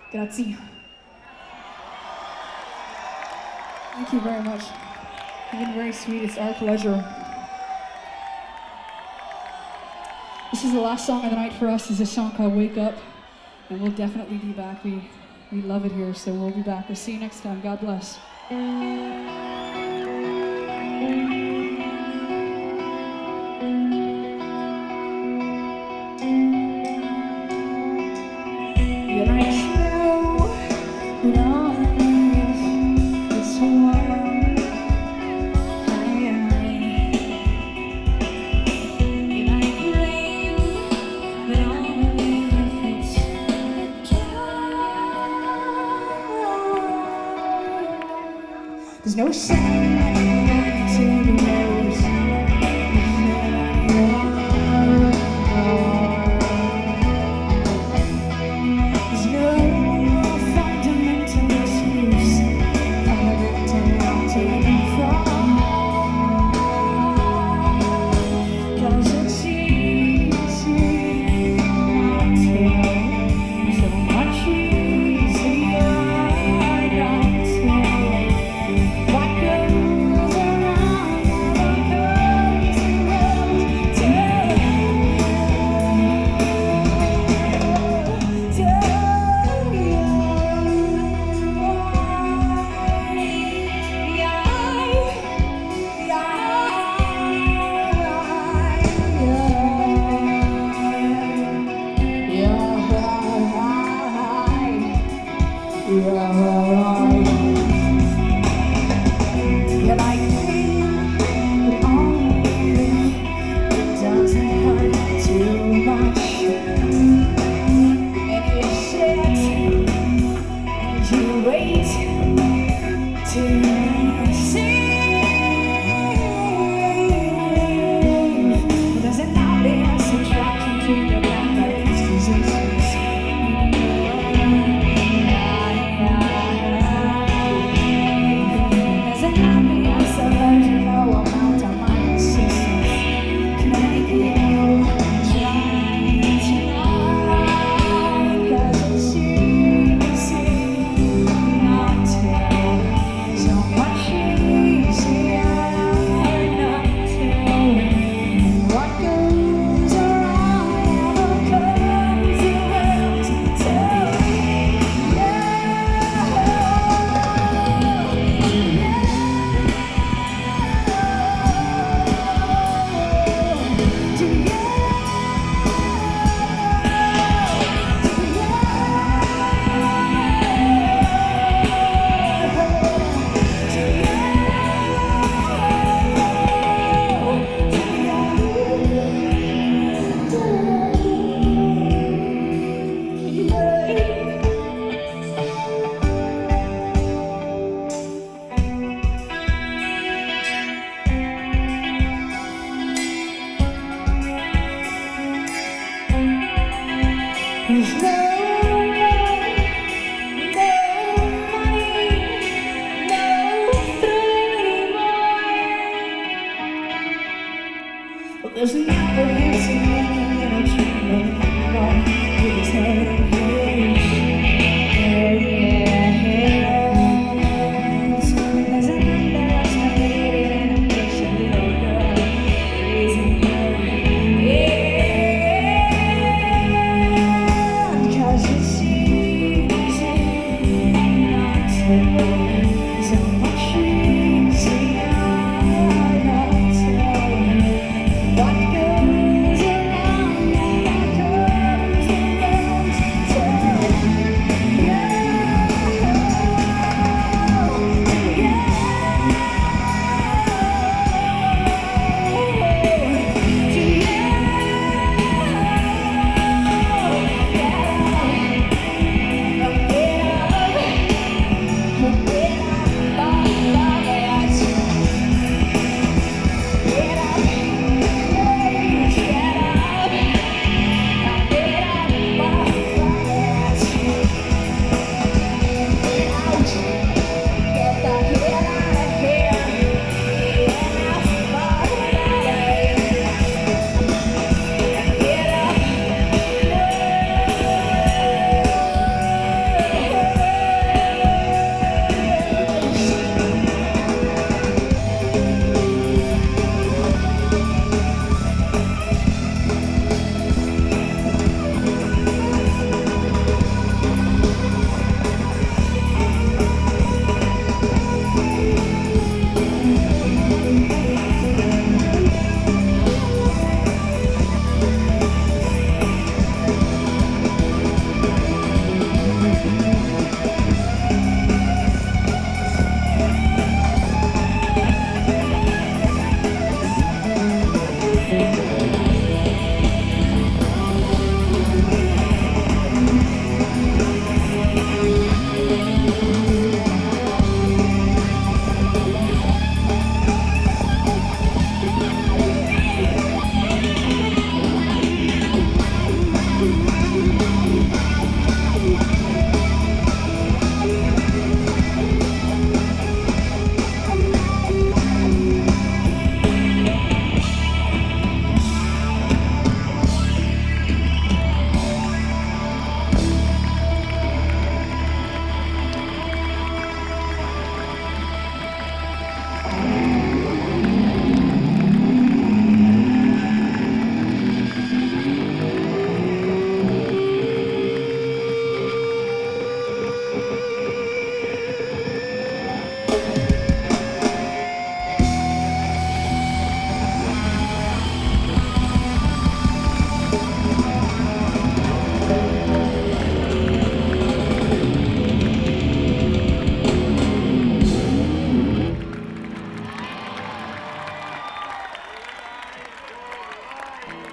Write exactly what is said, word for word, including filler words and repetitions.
Grazie. Thank you very much. You've been very sweet. It's our pleasure. This is the last song of the night for us. It's a song called Wake Up. And we'll definitely be back. We, we love it here, so we'll be back. We'll see you next time. God bless. There's no sound to the rose. There's no fundamental excuse other than to fall. 'Cause it's easy not to, so much easier not to. What goes around never comes around. Tell, tell you why. Yeah, yeah, yeah, yeah, yeah.